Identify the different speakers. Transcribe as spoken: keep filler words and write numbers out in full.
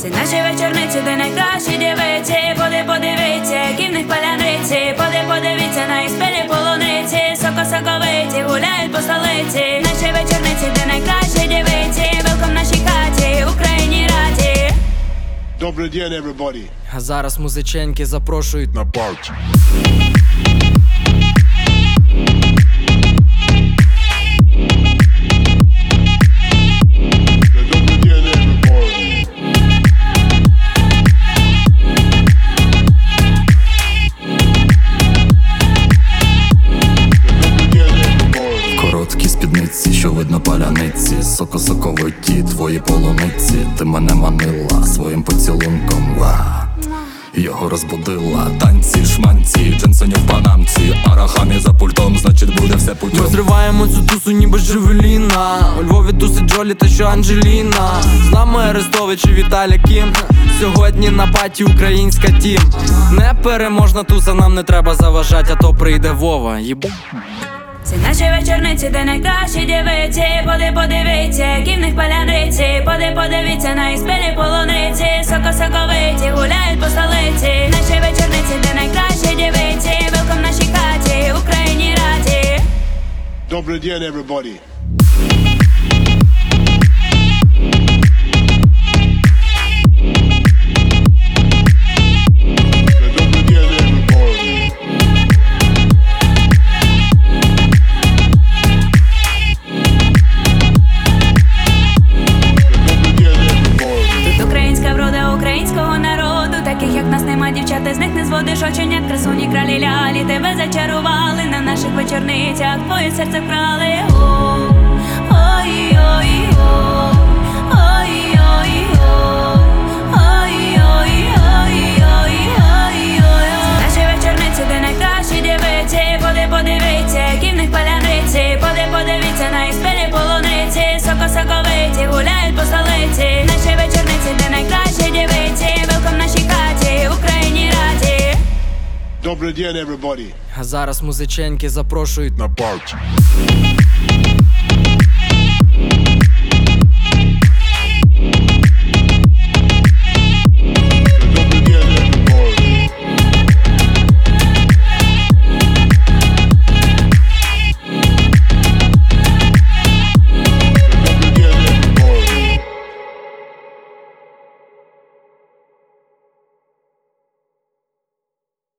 Speaker 1: Це наші вечорниці, де найкращі дівиці. Поди, подивіться, які в них паляниці. Поди, подивіться на їх спілі полуниці. Соко-соковиті гуляють по столиці. Наші вечорниці, де найкращі дівиці. Велком в нашій хаті, Україні раді.
Speaker 2: Добрий день, everybody.
Speaker 3: А зараз музиченьки запрошують на парті.
Speaker 4: Короткі спідниці, що видно паляниці, соко-соковиті твої полуниці. Ти мене манила своїм поцілунком, ва. Його розбудила. Танці, шманці, джинсоні в панамці. Арахамі за пультом, значить буде все путем.
Speaker 3: Ми зриваємо цю тусу ніби Джевеліна. У Львові тусить Джолі та що Анджеліна. З нами Арестович і Віталя Кім. Сьогодні на паті українська тім. Непереможна туса, нам не треба заважать, а то прийде Вова, їбу.
Speaker 1: Це наші вечорниці, де найкращі дівиці. Поди, подивіться, які в них паляниці. Поди, подивіться на їх спілі полуниці. Соко-соковиті гуляють по столиці. Наші вечорниці, де найкращі дівиці. Велком в нашій хаті, Україні раді.
Speaker 2: Добрий день, everybody. Українського народу, таких як нас нема, дівчата, з них не зводиш оченят. Красуні кралі лялі, тебе зачарували. На наших вечорницях твоє серце вкрали. Ой-ой-ой, ой-ой-ой, ой-ой-ой. Наші вечорниці, де найкращі дівиці. Поди, подивіться, які в них паляниці. Поди, подивіться на їх спілі полуниці. Соко-соковиті гуляють по столиці. Наші вечорниці, де найкращі дівиці. Велком в нашій хаті, Україні раді. Добрий день, everybody.
Speaker 3: А зараз музиченьки запрошують на парті.